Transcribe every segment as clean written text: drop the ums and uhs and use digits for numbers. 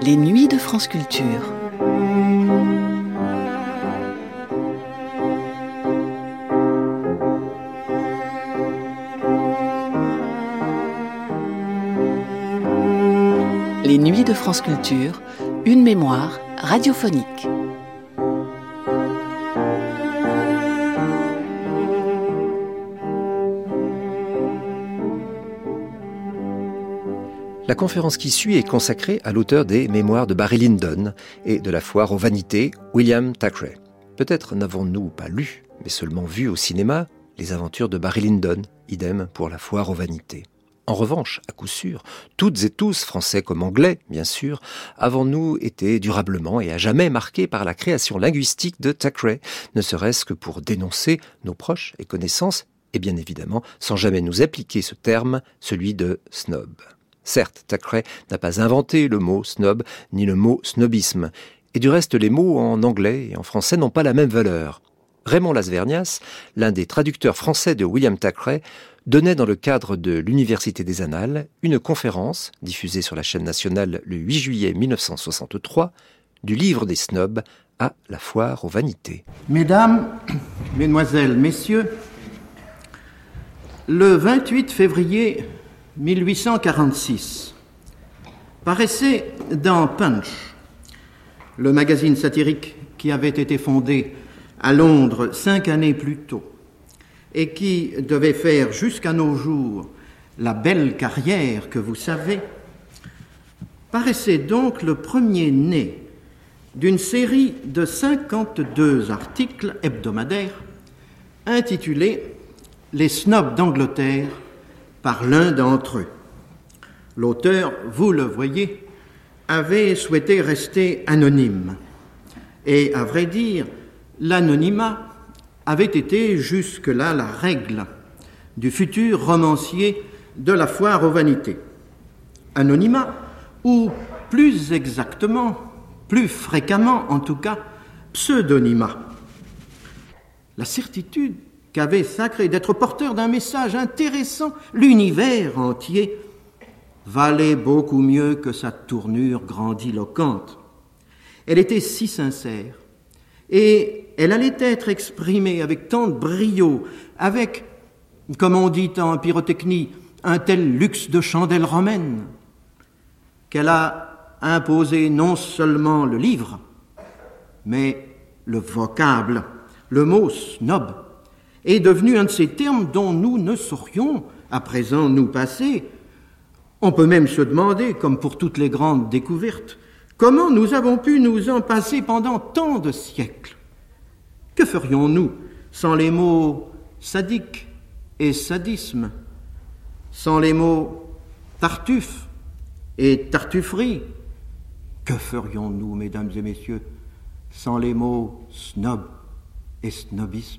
Les nuits de France Culture. Les nuits de France Culture, une mémoire radiophonique. La conférence qui suit est consacrée à l'auteur des Mémoires de Barry Lyndon et de la Foire aux Vanités, William Thackeray. Peut-être n'avons-nous pas lu, mais seulement vu au cinéma, les aventures de Barry Lyndon, idem pour la Foire aux Vanités. En revanche, à coup sûr, toutes et tous, français comme anglais, bien sûr, avons-nous été durablement et à jamais marqués par la création linguistique de Thackeray, ne serait-ce que pour dénoncer nos proches et connaissances, et bien évidemment, sans jamais nous appliquer ce terme, celui de snob. Certes, Thackeray n'a pas inventé le mot snob, ni le mot snobisme. Et du reste, les mots en anglais et en français n'ont pas la même valeur. Raymond Lasvernias, l'un des traducteurs français de William Thackeray, donnait dans le cadre de l'Université des Annales une conférence, diffusée sur la chaîne nationale le 8 juillet 1963, du livre des snobs à la Foire aux Vanités. Mesdames, Mesdemoiselles, Messieurs, le 28 février 1846, paraissait dans Punch, le magazine satirique qui avait été fondé à Londres 5 années plus tôt et qui devait faire jusqu'à nos jours la belle carrière que vous savez, paraissait donc le premier-né d'une série de 52 articles hebdomadaires intitulés « Les snobs d'Angleterre » par l'un d'entre eux. L'auteur, vous le voyez, avait souhaité rester anonyme. Et à vrai dire, l'anonymat avait été jusque-là la règle du futur romancier de la Foire aux Vanités. Anonymat, ou plus exactement, plus fréquemment en tout cas, pseudonymat. La certitude qu'avait Thackeray d'être porteur d'un message intéressant, l'univers entier, valait beaucoup mieux que sa tournure grandiloquente. Elle était si sincère, et elle allait être exprimée avec tant de brio, avec, comme on dit en pyrotechnie, un tel luxe de chandelle romaine, qu'elle a imposé non seulement le livre, mais le vocable, le mot snob, est devenu un de ces termes dont nous ne saurions à présent nous passer. On peut même se demander, comme pour toutes les grandes découvertes, comment nous avons pu nous en passer pendant tant de siècles. Que ferions-nous sans les mots sadique et sadisme, sans les mots tartuffe et tartufferie? Que ferions-nous, mesdames et messieurs, sans les mots snob et snobisme?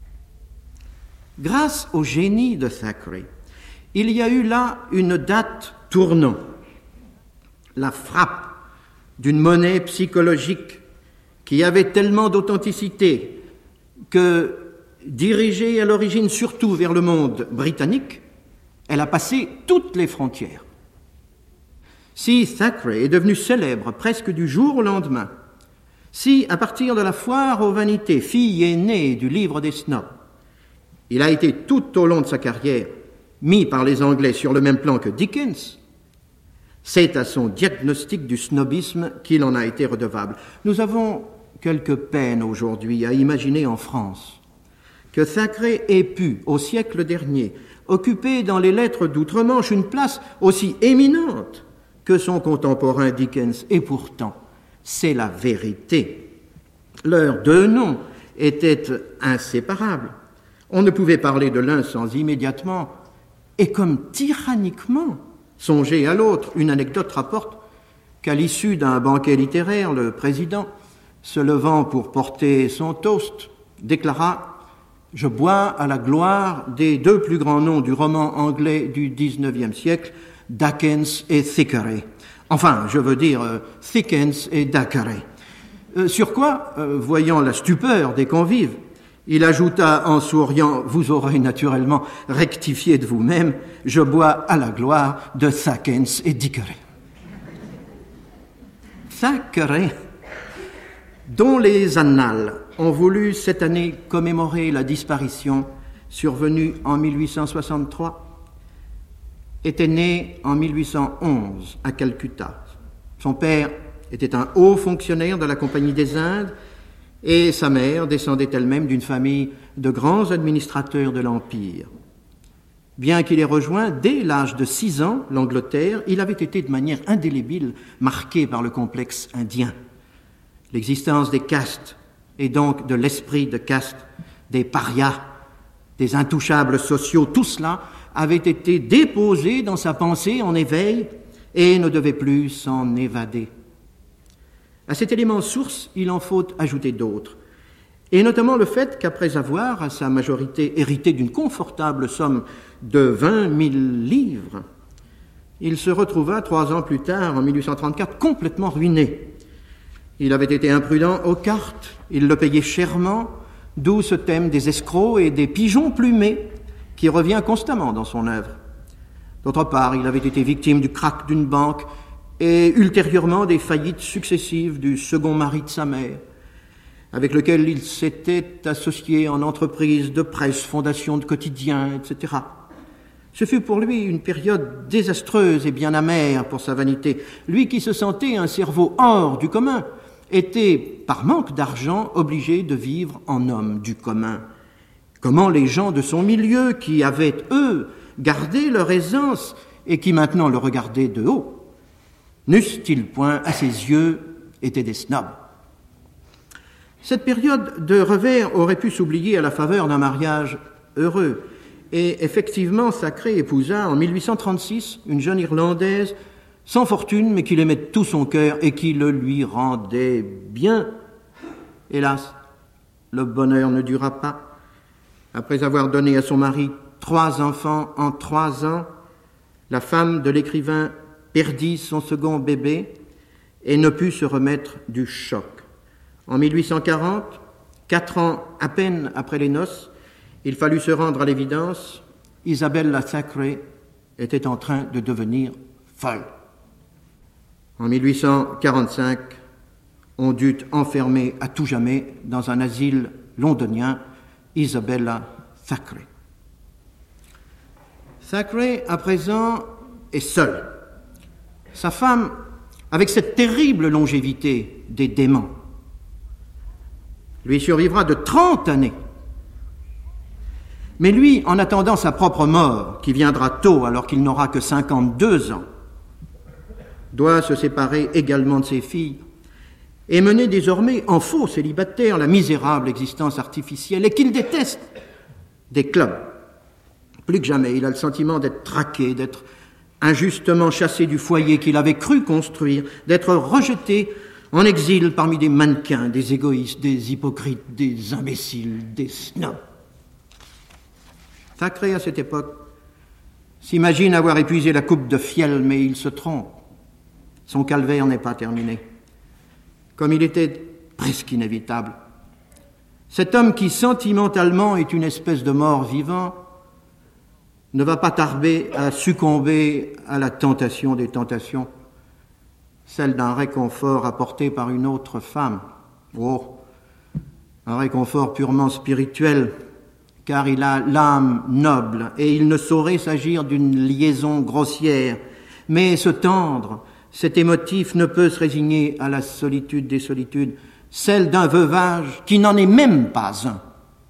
Grâce au génie de Thackeray, il y a eu là une date tournant, la frappe d'une monnaie psychologique qui avait tellement d'authenticité que, dirigée à l'origine surtout vers le monde britannique, elle a passé toutes les frontières. Si Thackeray est devenu célèbre presque du jour au lendemain, si, à partir de la Foire aux Vanités, fille aînée du livre des snobs, il a été tout au long de sa carrière mis par les Anglais sur le même plan que Dickens, c'est à son diagnostic du snobisme qu'il en a été redevable. Nous avons quelque peine aujourd'hui à imaginer en France que Thackeray ait pu, au siècle dernier, occuper dans les lettres d'outre-Manche une place aussi éminente que son contemporain Dickens. Et pourtant, c'est la vérité. Leurs deux noms étaient inséparables. On ne pouvait parler de l'un sans immédiatement, et comme tyranniquement, songer à l'autre. Une anecdote rapporte qu'à l'issue d'un banquet littéraire, le président, se levant pour porter son toast, déclara « Je bois à la gloire des deux plus grands noms du roman anglais du XIXe siècle, Dickens et Thackeray. Enfin, je veux dire Dickens et Thackeray. » Sur quoi, voyant la stupeur des convives, il ajouta en souriant « Vous aurez naturellement rectifié de vous-même, je bois à la gloire de Dickens et Thackeray. » Thackeray, dont les annales ont voulu cette année commémorer la disparition survenue en 1863, était né en 1811 à Calcutta. Son père était un haut fonctionnaire de la Compagnie des Indes et sa mère descendait elle-même d'une famille de grands administrateurs de l'Empire. Bien qu'il ait rejoint dès l'âge de 6 ans l'Angleterre, il avait été de manière indélébile marqué par le complexe indien. L'existence des castes et donc de l'esprit de caste, des parias, des intouchables sociaux, tout cela avait été déposé dans sa pensée en éveil et ne devait plus s'en évader. À cet élément source, il en faut ajouter d'autres, et notamment le fait qu'après avoir, à sa majorité, hérité d'une confortable somme de 20 000 livres, il se retrouva 3 ans plus tard, en 1834, complètement ruiné. Il avait été imprudent aux cartes, il le payait chèrement, d'où ce thème des escrocs et des pigeons plumés qui revient constamment dans son œuvre. D'autre part, il avait été victime du krach d'une banque et ultérieurement des faillites successives du second mari de sa mère, avec lequel il s'était associé en entreprises de presse, fondations de quotidiens, etc. Ce fut pour lui une période désastreuse et bien amère pour sa vanité. Lui qui se sentait un cerveau hors du commun, était, par manque d'argent, obligé de vivre en homme du commun. Comment les gens de son milieu, qui avaient, eux, gardé leur aisance et qui maintenant le regardaient de haut, n'eussent-ils point, à ses yeux, été des snobs? Cette période de revers aurait pu s'oublier à la faveur d'un mariage heureux. Et effectivement, Thackeray épousa en 1836 une jeune Irlandaise sans fortune, mais qui l'aimait de tout son cœur et qui le lui rendait bien. Hélas, le bonheur ne dura pas. Après avoir donné à son mari 3 enfants en 3 ans, la femme de l'écrivain perdit son second bébé et ne put se remettre du choc. En 1840, 4 ans à peine après les noces, il fallut se rendre à l'évidence, Isabella Thackeray était en train de devenir folle. En 1845, on dut enfermer à tout jamais dans un asile londonien Isabella Thackeray. Thackeray, à présent, est seul. Sa femme, avec cette terrible longévité des démons, lui survivra de 30 années. Mais lui, en attendant sa propre mort, qui viendra tôt alors qu'il n'aura que 52 ans, doit se séparer également de ses filles et mener désormais en faux célibataire la misérable existence artificielle et qu'il déteste des clubs. Plus que jamais, il a le sentiment d'être traqué, d'être injustement chassé du foyer qu'il avait cru construire, d'être rejeté en exil parmi des mannequins, des égoïstes, des hypocrites, des imbéciles, des snobs. Thackeray, à cette époque, s'imagine avoir épuisé la coupe de fiel, mais il se trompe. Son calvaire n'est pas terminé. Comme il était presque inévitable. Cet homme qui, sentimentalement, est une espèce de mort vivant, ne va pas tarder à succomber à la tentation des tentations, celle d'un réconfort apporté par une autre femme. Oh, un réconfort purement spirituel, car il a l'âme noble et il ne saurait s'agir d'une liaison grossière. Mais ce tendre, cet émotif ne peut se résigner à la solitude des solitudes, celle d'un veuvage qui n'en est même pas un.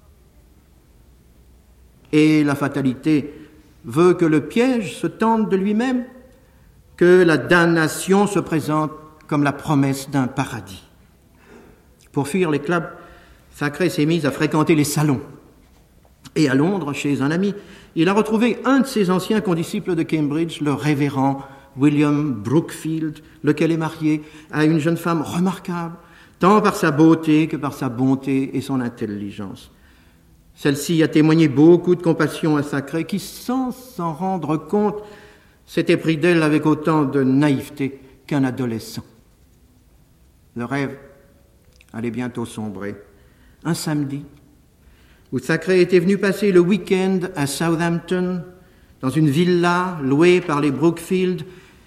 Et la fatalité veut que le piège se tende de lui-même, que la damnation se présente comme la promesse d'un paradis. Pour fuir les clubs, Thackeray s'est mis à fréquenter les salons. Et à Londres, chez un ami, il a retrouvé un de ses anciens condisciples de Cambridge, le révérend William Brookfield, lequel est marié à une jeune femme remarquable, tant par sa beauté que par sa bonté et son intelligence. Celle-ci a témoigné beaucoup de compassion à Thackeray, qui, sans s'en rendre compte, s'était pris d'elle avec autant de naïveté qu'un adolescent. Le rêve allait bientôt sombrer. Un samedi, où Thackeray était venu passer le week-end à Southampton, dans une villa louée par les Brookfield,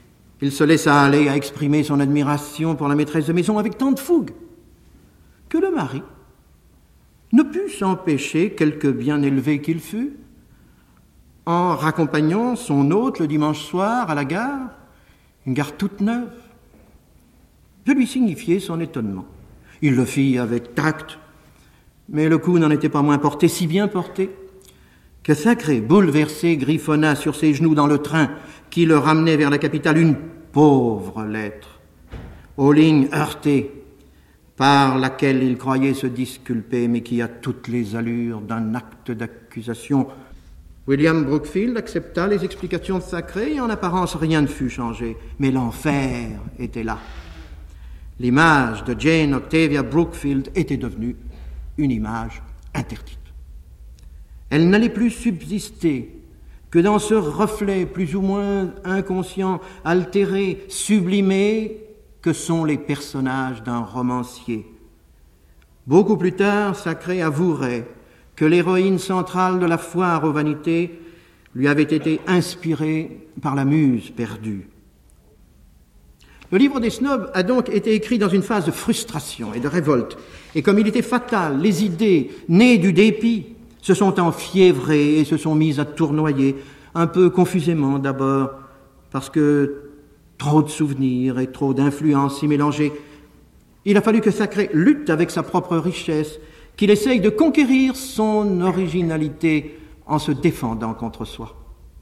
Il se laissa aller à exprimer son admiration pour la maîtresse de maison avec tant de fougue que le mari ne put s'empêcher, quelque bien élevé qu'il fût, en raccompagnant son hôte le dimanche soir à la gare, une gare toute neuve, de lui signifier son étonnement. Il le fit avec tact, mais le coup n'en était pas moins porté, si bien porté, que Thackeray, bouleversé, griffonna sur ses genoux dans le train qui le ramenait vers la capitale une pauvre lettre, aux lignes heurtées, par laquelle il croyait se disculper, mais qui a toutes les allures d'un acte d'accusation. William Brookfield accepta les explications de Thackeray et en apparence rien ne fut changé, mais l'enfer était là. L'image de Jane Octavia Brookfield était devenue une image interdite. Elle n'allait plus subsister que dans ce reflet plus ou moins inconscient, altéré, sublimé, que sont les personnages d'un romancier. Beaucoup plus tard, Thackeray avouerait que l'héroïne centrale de La Foire aux Vanités lui avait été inspirée par la muse perdue. Le livre des snobs a donc été écrit dans une phase de frustration et de révolte, et comme il était fatal, les idées, nées du dépit, se sont enfiévrées et se sont mises à tournoyer, un peu confusément d'abord, parce que trop de souvenirs et trop d'influences s'y mélangeaient. Il a fallu que Thackeray lutte avec sa propre richesse, qu'il essaye de conquérir son originalité en se défendant contre soi.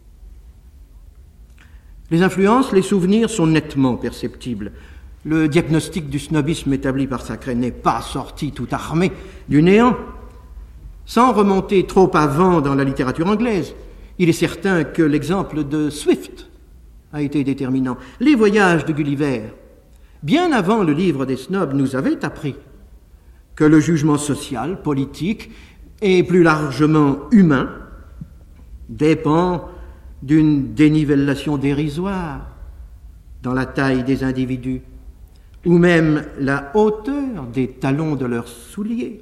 Les influences, les souvenirs sont nettement perceptibles. Le diagnostic du snobisme établi par Thackeray n'est pas sorti tout armé du néant. Sans remonter trop avant dans la littérature anglaise, il est certain que l'exemple de Swift a été déterminant. Les voyages de Gulliver, bien avant le livre des snobs, nous avaient appris que le jugement social, politique et plus largement humain dépend d'une dénivellation dérisoire dans la taille des individus ou même la hauteur des talons de leurs souliers.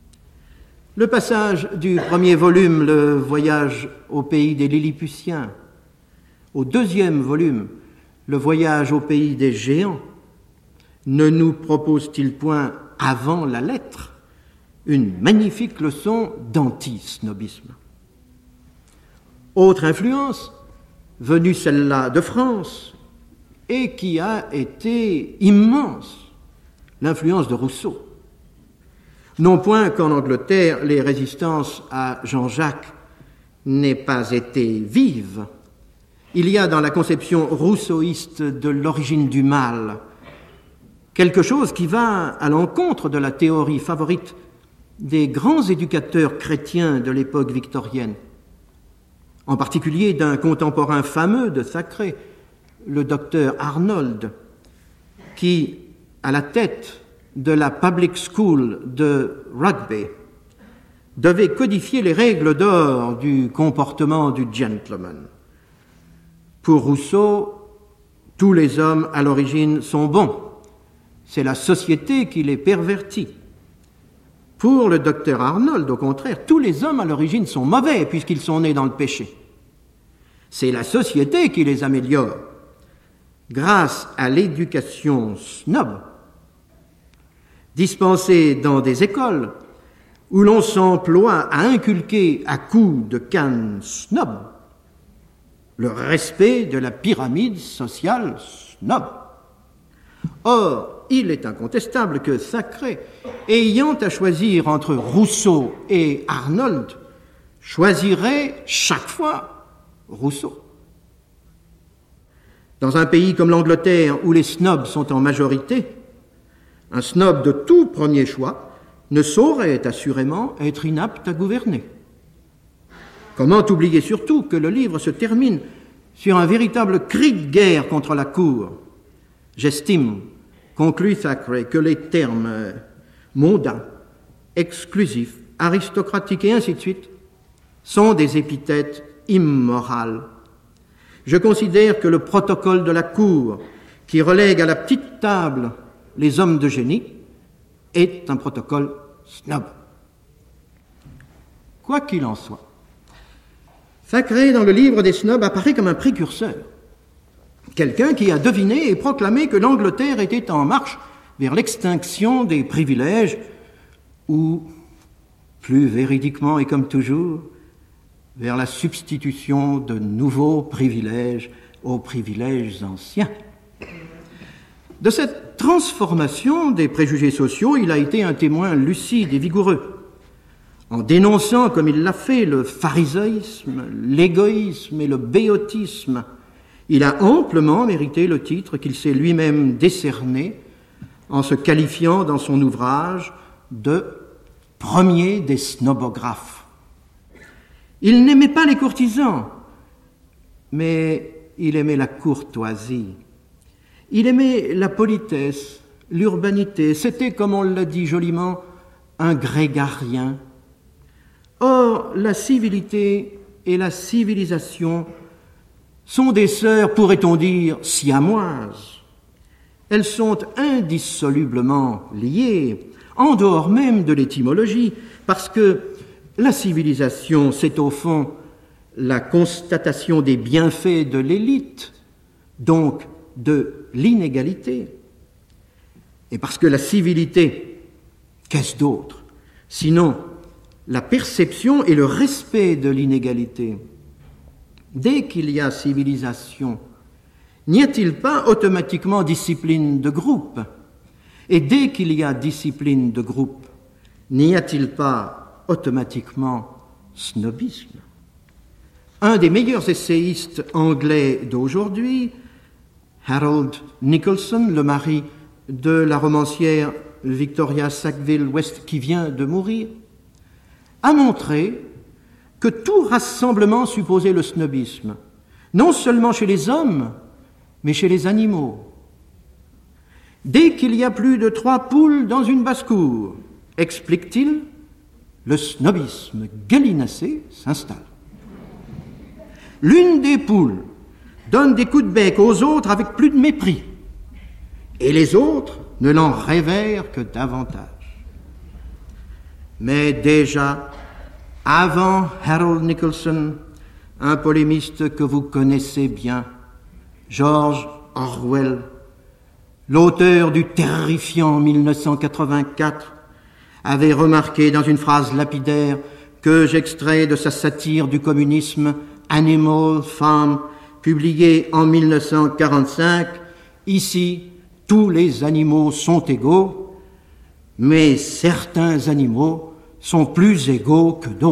Le passage du premier volume, le voyage au pays des Lilliputiens, au deuxième volume, le voyage au pays des géants, ne nous propose-t-il point, avant la lettre, une magnifique leçon d'anti-snobisme? Autre influence, venue celle-là de France, et qui a été immense, l'influence de Rousseau. Non point qu'en Angleterre, les résistances à Jean-Jacques n'aient pas été vives. Il y a dans la conception rousseauiste de l'origine du mal quelque chose qui va à l'encontre de la théorie favorite des grands éducateurs chrétiens de l'époque victorienne, en particulier d'un contemporain fameux de Thackeray, le docteur Arnold, qui, à la tête de la public school de Rugby, devait codifier les règles d'or du comportement du gentleman. Pour Rousseau, tous les hommes à l'origine sont bons. C'est la société qui les pervertit. Pour le docteur Arnold, au contraire, tous les hommes à l'origine sont mauvais puisqu'ils sont nés dans le péché. C'est la société qui les améliore grâce à l'éducation snob, dispensée dans des écoles où l'on s'emploie à inculquer à coups de canne snob le respect de la pyramide sociale snob. Or, il est incontestable que Thackeray, ayant à choisir entre Rousseau et Arnold, choisirait chaque fois Rousseau. Dans un pays comme l'Angleterre, où les snobs sont en majorité, un snob de tout premier choix ne saurait assurément être inapte à gouverner. Comment oublier surtout que le livre se termine sur un véritable cri de guerre contre la cour? J'estime, conclut Thackeray, que les termes mondains, exclusifs, aristocratiques et ainsi de suite sont des épithètes immorales. Je considère que le protocole de la cour, qui relègue à la petite table les hommes de génie, est un protocole snob. Quoi qu'il en soit, Thackeray, dans le livre des snobs, apparaît comme un précurseur quelqu'un qui a deviné et proclamé que l'Angleterre était en marche vers l'extinction des privilèges, ou, plus véridiquement et comme toujours, vers la substitution de nouveaux privilèges aux privilèges anciens. De cette transformation des préjugés sociaux, il a été un témoin lucide et vigoureux, en dénonçant, comme il l'a fait, le pharisaïsme, l'égoïsme et le béotisme. Il a amplement mérité le titre qu'il s'est lui-même décerné en se qualifiant dans son ouvrage de « premier des snobographes ». Il n'aimait pas les courtisans, mais il aimait la courtoisie. Il aimait la politesse, l'urbanité. C'était, comme on l'a dit joliment, un grégarien. Or, la civilité et la civilisation sont des sœurs, pourrait-on dire, siamoises. Elles sont indissolublement liées, en dehors même de l'étymologie, parce que la civilisation, c'est au fond la constatation des bienfaits de l'élite, donc de l'inégalité. Et parce que la civilité, qu'est-ce d'autre, sinon la perception et le respect de l'inégalité. Dès qu'il y a civilisation, n'y a-t-il pas automatiquement discipline de groupe? Et dès qu'il y a discipline de groupe, n'y a-t-il pas automatiquement snobisme? Un des meilleurs essayistes anglais d'aujourd'hui, Harold Nicolson, le mari de la romancière Victoria Sackville West qui vient de mourir, a montré que tout rassemblement supposait le snobisme, non seulement chez les hommes, mais chez les animaux. Dès qu'il y a plus de 3 poules dans une basse-cour, explique-t-il, le snobisme gallinacé s'installe. L'une des poules donne des coups de bec aux autres avec plus de mépris, et les autres ne l'en révèrent que davantage. Mais déjà, avant Harold Nicolson, un polémiste que vous connaissez bien, George Orwell, l'auteur du terrifiant 1984, avait remarqué dans une phrase lapidaire que j'extrais de sa satire du communisme Animal Farm, publiée en 1945, « Ici, tous les animaux sont égaux, mais certains animaux sont plus égaux que d'autres. »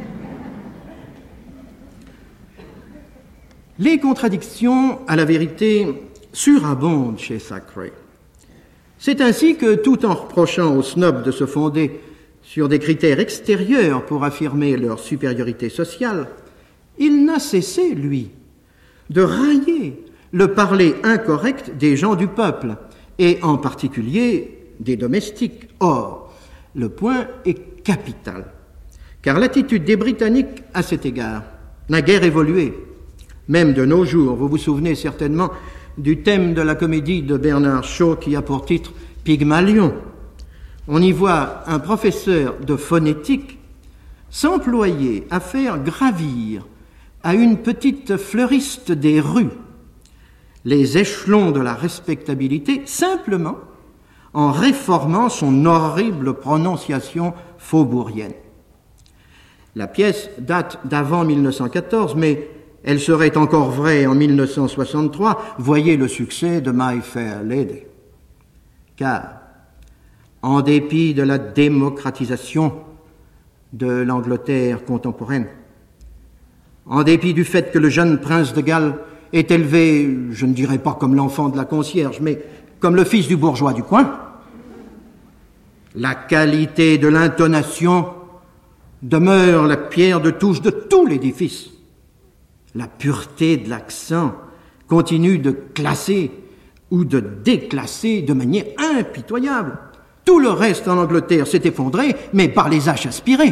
Les contradictions, à la vérité, surabondent chez Thackeray. C'est ainsi que, tout en reprochant aux snobs de se fonder sur des critères extérieurs pour affirmer leur supériorité sociale, il n'a cessé, lui, de railler le parler incorrect des gens du peuple, et en particulier des domestiques. Or, le point est capital, car l'attitude des Britanniques à cet égard n'a guère évolué, même de nos jours. Vous vous souvenez certainement du thème de la comédie de Bernard Shaw qui a pour titre « Pygmalion ». On y voit un professeur de phonétique s'employer à faire gravir à une petite fleuriste des rues les échelons de la respectabilité simplement en réformant son horrible prononciation faubourienne. La pièce date d'avant 1914, mais elle serait encore vraie en 1963. Voyez le succès de My Fair Lady. Car, en dépit de la démocratisation de l'Angleterre contemporaine, en dépit du fait que le jeune prince de Galles est élevé, je ne dirais pas comme l'enfant de la concierge, mais comme le fils du bourgeois du coin, la qualité de l'intonation demeure la pierre de touche de tout l'édifice. La pureté de l'accent continue de classer ou de déclasser de manière impitoyable. Tout le reste en Angleterre s'est effondré, mais par les H aspirés.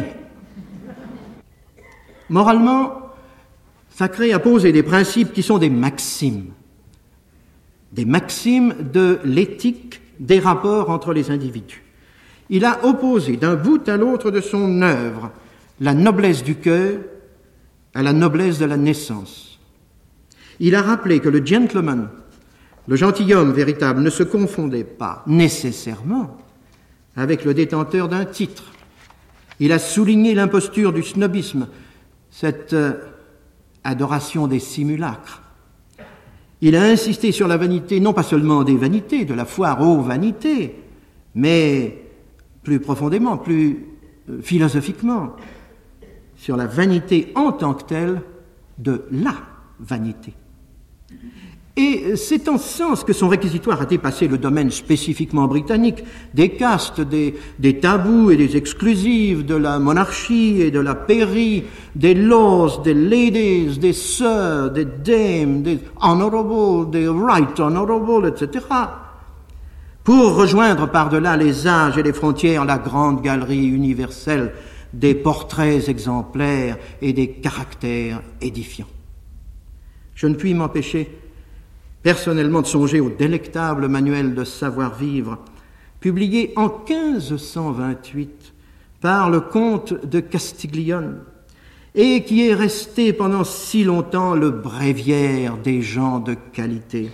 Moralement, Thackeray a posé des principes qui sont des maximes de l'éthique des rapports entre les individus. Il a opposé d'un bout à l'autre de son œuvre la noblesse du cœur à la noblesse de la naissance. Il a rappelé que le gentleman, le gentilhomme véritable, ne se confondait pas nécessairement avec le détenteur d'un titre. Il a souligné l'imposture du snobisme, cette adoration des simulacres. Il a insisté sur la vanité, non pas seulement des vanités, de la foire aux vanités, mais plus profondément, plus philosophiquement, sur la vanité en tant que telle de la vanité. Et c'est en ce sens que son réquisitoire a dépassé le domaine spécifiquement britannique, des castes, des tabous et des exclusives, de la monarchie et de la pairie, des lords, des ladies, des sœurs, des dames, des honorables, des right honorables, etc., pour rejoindre par-delà les âges et les frontières la grande galerie universelle des portraits exemplaires et des caractères édifiants. Je ne puis m'empêcher personnellement de songer au délectable manuel de savoir-vivre, publié en 1528 par le comte de Castiglione, et qui est resté pendant si longtemps le bréviaire des gens de qualité.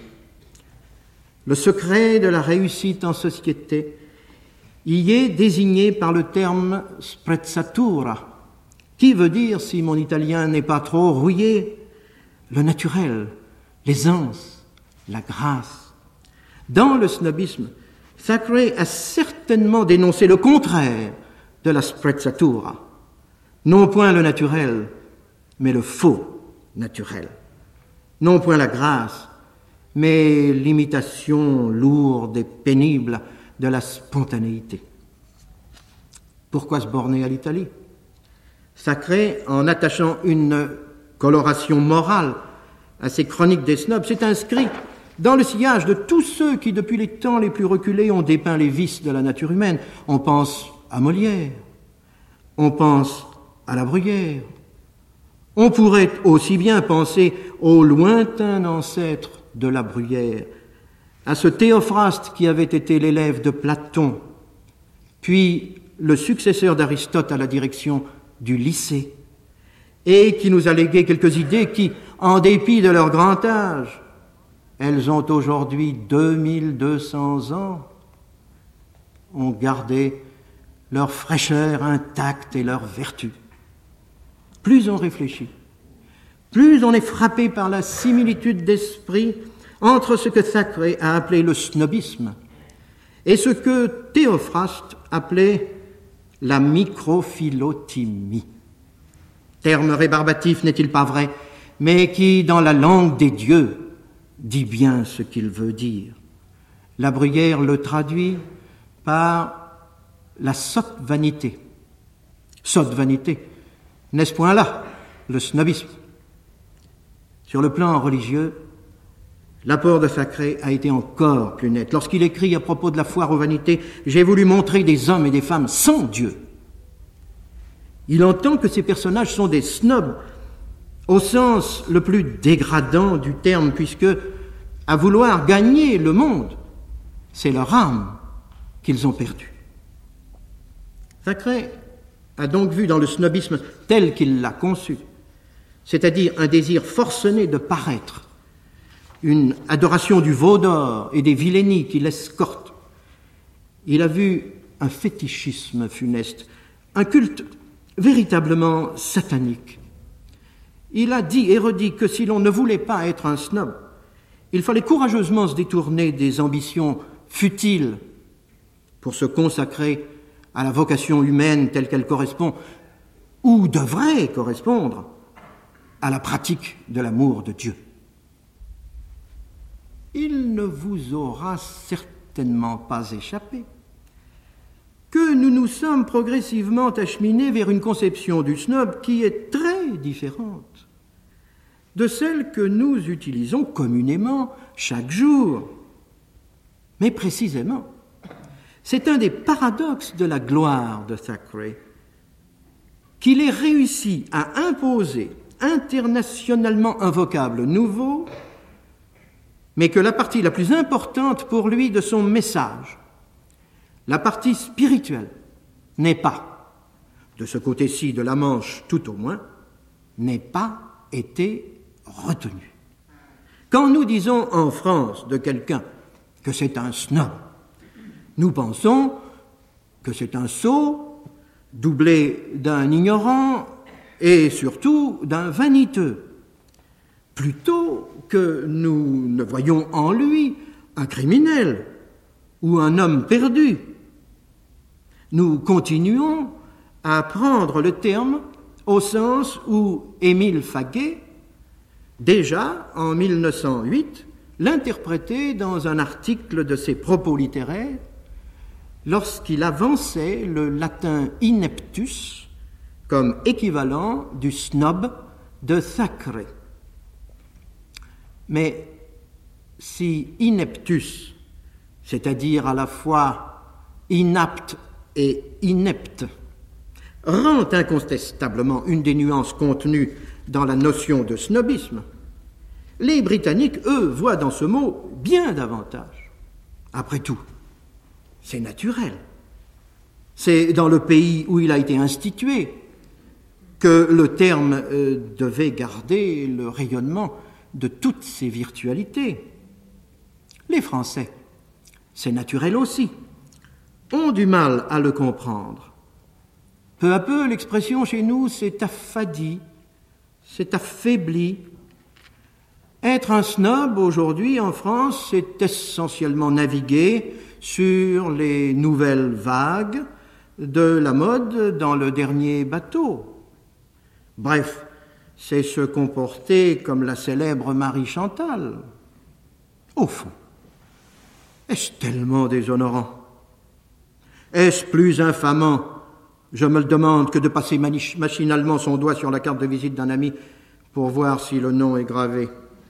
Le secret de la réussite en société y est désigné par le terme sprezzatura, qui veut dire, si mon italien n'est pas trop rouillé, le naturel, l'aisance, la grâce. Dans le snobisme, Thackeray a certainement dénoncé le contraire de la sprezzatura. Non point le naturel, mais le faux naturel. Non point la grâce, mais l'imitation lourde et pénible de la spontanéité. Pourquoi se borner à l'Italie? Thackeray, en attachant une coloration morale à ses chroniques des snobs, s'est inscrit dans le sillage de tous ceux qui, depuis les temps les plus reculés, ont dépeint les vices de la nature humaine. On pense à Molière, on pense à La Bruyère. On pourrait aussi bien penser au lointain ancêtre de La Bruyère, à ce Théophraste qui avait été l'élève de Platon, puis le successeur d'Aristote à la direction du lycée, et qui nous a légué quelques idées qui, en dépit de leur grand âge, elles ont aujourd'hui 2200 ans, ont gardé leur fraîcheur intacte et leur vertu. Plus on réfléchit, plus on est frappé par la similitude d'esprit entre ce que Thackeray a appelé le snobisme et ce que Théophraste appelait la microphilotimie. Terme rébarbatif, n'est-il pas vrai, mais qui, dans la langue des dieux, dit bien ce qu'il veut dire. La Bruyère le traduit par la sotte vanité. Sotte vanité, n'est-ce point là le snobisme? Sur le plan religieux, l'apport de Thackeray a été encore plus net. Lorsqu'il écrit à propos de la foire aux vanités, « J'ai voulu montrer des hommes et des femmes sans Dieu ». Il entend que ces personnages sont des snobs au sens le plus dégradant du terme, puisque, à vouloir gagner le monde, c'est leur âme qu'ils ont perdue. Thackeray a donc vu dans le snobisme tel qu'il l'a conçu, c'est-à-dire un désir forcené de paraître, une adoration du veau d'or et des vilainies qui l'escortent. Il a vu un fétichisme funeste, un culte véritablement satanique. Il a dit et redit que si l'on ne voulait pas être un snob, il fallait courageusement se détourner des ambitions futiles pour se consacrer à la vocation humaine telle qu'elle correspond, ou devrait correspondre, à la pratique de l'amour de Dieu. Il ne vous aura certainement pas échappé que nous nous sommes progressivement acheminés vers une conception du snob qui est très différente de celle que nous utilisons communément chaque jour. Mais précisément, c'est un des paradoxes de la gloire de Thackeray qu'il ait réussi à imposer internationalement un vocable nouveau, mais que la partie la plus importante pour lui de son message, la partie spirituelle, n'est pas, de ce côté-ci de la Manche tout au moins, n'ait pas été retenue. Quand nous disons en France de quelqu'un que c'est un snob, nous pensons que c'est un sot, doublé d'un ignorant et surtout d'un vaniteux, plutôt que nous ne voyons en lui un criminel ou un homme perdu. Nous continuons à prendre le terme au sens où Émile Faguet, déjà en 1908, l'interprétait dans un article de ses propos littéraires lorsqu'il avançait le latin ineptus comme équivalent du snob de Thackeray. Mais si ineptus, c'est-à-dire à la fois inapte et inepte, rend incontestablement une des nuances contenues dans la notion de snobisme, les Britanniques, eux, voient dans ce mot bien davantage. Après tout, c'est naturel. C'est dans le pays où il a été institué que le terme devait garder le rayonnement de toutes ses virtualités. Les Français, c'est naturel aussi, ont du mal à le comprendre. Peu à peu, l'expression chez nous s'est affadie, s'est affaiblie. Être un snob aujourd'hui en France, c'est essentiellement naviguer sur les nouvelles vagues de la mode dans le dernier bateau. Bref, c'est se comporter comme la célèbre Marie Chantal. Au fond, est-ce tellement déshonorant? Est-ce plus infamant, je me le demande, que de passer machinalement son doigt sur la carte de visite d'un ami pour voir si le nom est gravé?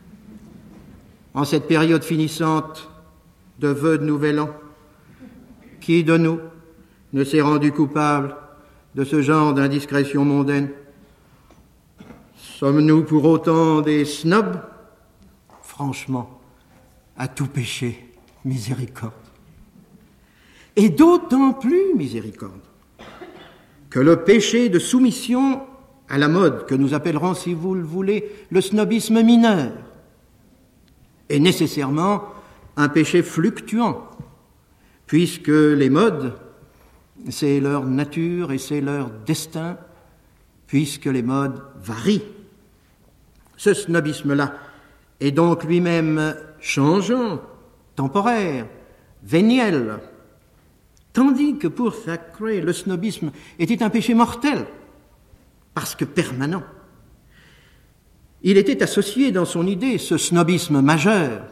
En cette période finissante de vœux de nouvel an, qui de nous ne s'est rendu coupable de ce genre d'indiscrétion mondaine? Sommes-nous pour autant des snobs? Franchement, à tout péché, miséricorde. Et d'autant plus miséricorde que le péché de soumission à la mode, que nous appellerons, si vous le voulez, le snobisme mineur, est nécessairement un péché fluctuant, puisque les modes, c'est leur nature et c'est leur destin, puisque les modes varient. Ce snobisme-là est donc lui-même changeant, temporaire, véniel, tandis que pour Thackeray, le snobisme était un péché mortel, parce que permanent. Il était associé dans son idée, ce snobisme majeur,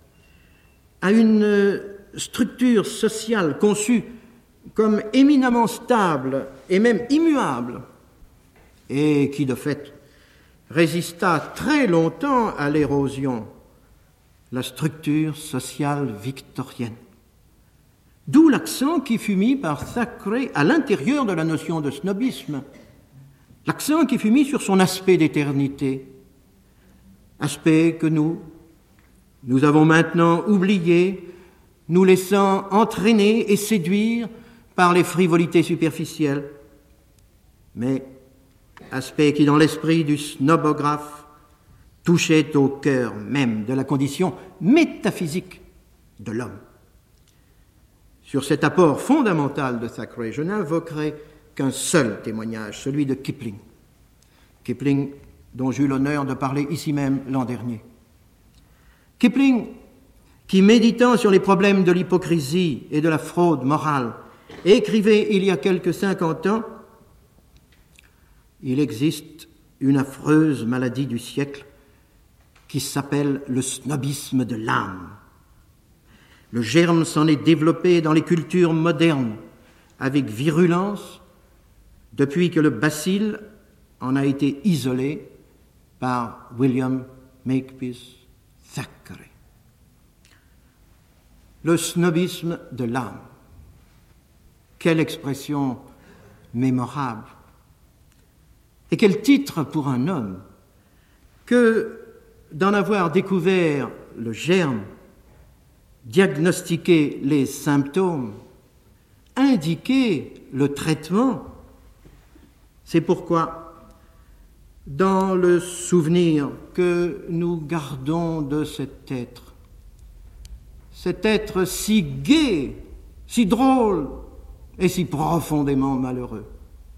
à une structure sociale conçue comme éminemment stable et même immuable, et qui de fait résista très longtemps à l'érosion, la structure sociale victorienne. D'où l'accent qui fut mis par Thackeray à l'intérieur de la notion de snobisme, l'accent qui fut mis sur son aspect d'éternité, aspect que nous avons maintenant oublié, nous laissant entraîner et séduire par les frivolités superficielles, mais aspect qui, dans l'esprit du snobographe, touchait au cœur même de la condition métaphysique de l'homme. Sur cet apport fondamental de Thackeray, je n'invoquerai qu'un seul témoignage, celui de Kipling. Kipling, dont j'eus l'honneur de parler ici même l'an dernier. Kipling, qui, méditant sur les problèmes de l'hypocrisie et de la fraude morale, écrivait il y a quelque 50 ans « Il existe une affreuse maladie du siècle qui s'appelle le snobisme de l'âme. Le germe s'en est développé dans les cultures modernes avec virulence depuis que le bacille en a été isolé par William Makepeace Thackeray. Le snobisme de l'âme. Quelle expression mémorable! Et quel titre pour un homme que d'en avoir découvert le germe, diagnostiqué les symptômes, indiqué le traitement. C'est pourquoi dans le souvenir que nous gardons de cet être si gai, si drôle et si profondément malheureux,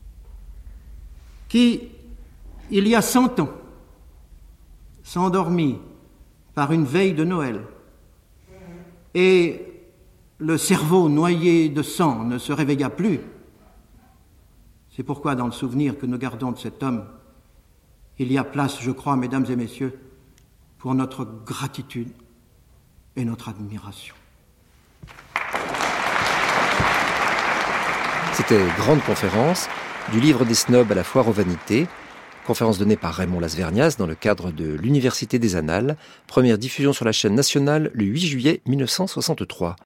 qui, il y a 100 ans, s'endormit par une veille de Noël, et le cerveau noyé de sang ne se réveilla plus. C'est pourquoi, dans le souvenir que nous gardons de cet homme, il y a place, je crois, mesdames et messieurs, pour notre gratitude et notre admiration. C'était Grande conférence du livre des snobs à la foire aux vanités, conférence donnée par Raymond Lasvernias dans le cadre de l'Université des Annales, première diffusion sur la chaîne nationale le 8 juillet 1963.